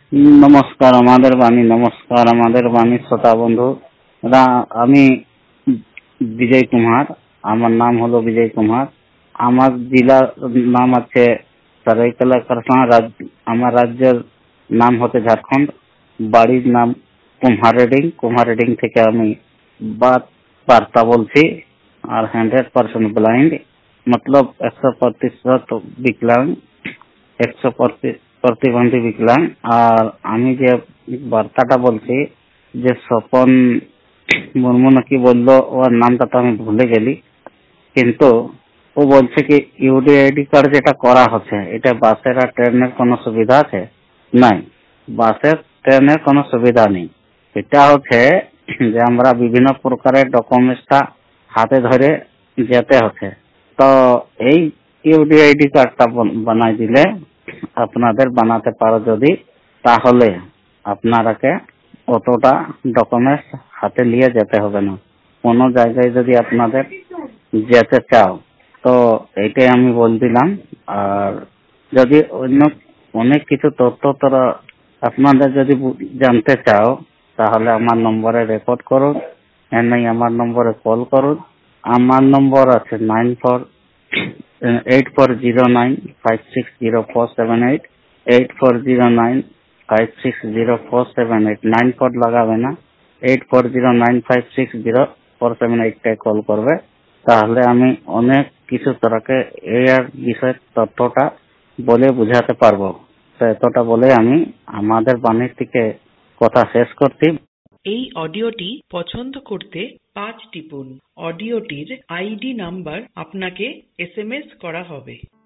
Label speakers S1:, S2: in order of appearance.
S1: নমস্কার আমাদের বাণী, নমস্কার আমাদের বাণীর শ্রোতা বন্ধু। আমি বিজয় কুমার, আমার নাম হলো বিজয় কুমার। আমার জেলার নাম আছে সরাইকেলা খরসাওয়া, আমার রাজ্যের নাম হচ্ছে ঝাড়খণ্ড, বাড়ির নাম কুম্হারেডিং। কুম্হারেডিং থেকে আমি বার্তা বলছি। আর 100% ব্লাইন্ড, मतलब 100% विकलांग, 100% প্রতিবন্ধী বিকলাঙ্গ। আর আমি যে বার্তাটা বলছি, যে স্বপন মুর্মু নাকি বললো, ওর নামটা তো আমি ভুলে গেলি, কিন্তু ও বলছে কি ইউডিআইডি কার্ড যেটা করা হচ্ছে, এটা বাসের আর ট্রেনের কোনো সুবিধা আছে? নাই, বাসের ট্রেনের কোনো সুবিধা নেই। এটা হচ্ছে যে আমরা বিভিন্ন প্রকারের ডকুমেন্টসটা হাতে ধরে যেতে হচ্ছে। তো এই ইউডিআইডি কার্ডটা বানাই দিলে, আপনাদের বানাতে পারো যদি, তাহলে আপনারাকে অতটা ডকুমেন্টস হাতে নিয়ে যেতে হবে না। কোনো জায়গায় যদি আপনাদের যেতে চাও, তো এইটাই আমি বল দিলাম। আর যদি অন্য অনেক কিছু তথ্য তোরা আপনাদের যদি জানতে চাও, তাহলে আমার নম্বরে রেকর্ড করুন, নাই আমার নম্বরে কল করুন। আমার নম্বর আছে 8409560478, 8409560478। 94 লাগাবে না, 8409560478টায় কল করবে। তাহলে আমি অনেক কিছু তোরাকে এর বিষয়ে তথ্যটা বলে বুঝাতে পারবো। তো এতটা বলে আমি আমাদের বাণীর থেকে কথা শেষ করছি।
S2: এই অডিওটি পছন্দ করতে 5 টিপুন। অডিওটির আইডি নাম্বার আপনাকে SMS করা হবে।